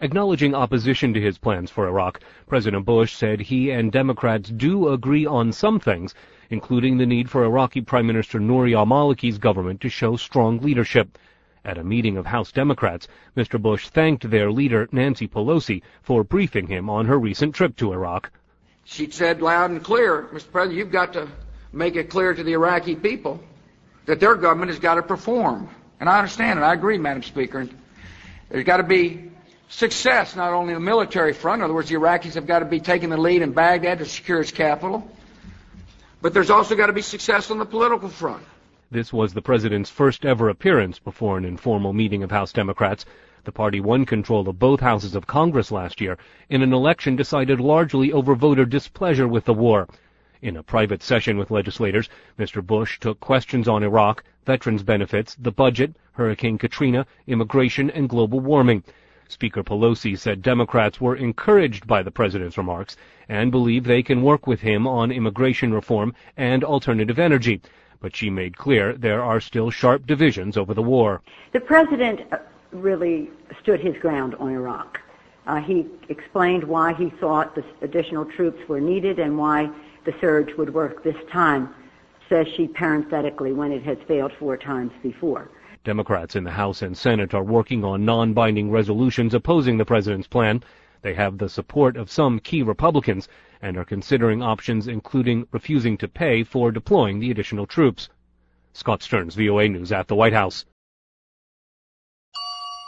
Acknowledging opposition to his plans for Iraq, President Bush said he and Democrats do agree on some things, including the need for Iraqi Prime Minister Nouri al-Maliki's government to show strong leadership. At a meeting of House Democrats, Mr. Bush thanked their leader, Nancy Pelosi, for briefing him on her recent trip to Iraq. She said loud and clear, Mr. President, you've got to make it clear to the Iraqi people that their government has got to perform. And I understand and I agree, Madam Speaker. There's got to be success, not only on the military front. In other words, the Iraqis have got to be taking the lead in Baghdad to secure its capital. But there's also got to be success on the political front. This was the president's first ever appearance before an informal meeting of House Democrats. The party won control of both houses of Congress last year in an election decided largely over voter displeasure with the war. In a private session with legislators, Mr. Bush took questions on Iraq, veterans benefits, the budget, Hurricane Katrina, immigration, and global warming. Speaker Pelosi said Democrats were encouraged by the president's remarks and believe they can work with him on immigration reform and alternative energy. But she made clear there are still sharp divisions over the war. The president really stood his ground on Iraq. He explained why he thought the additional troops were needed and why the surge would work this time, says she parenthetically, when it has failed 4 times before. Democrats in the House and Senate are working on non-binding resolutions opposing the president's plan. They have the support of some key Republicans and are considering options including refusing to pay for deploying the additional troops. Scott Stearns, VOA News at the White House.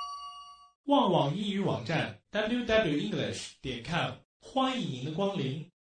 旺旺英语网站 www.english.com 欢迎您的光临。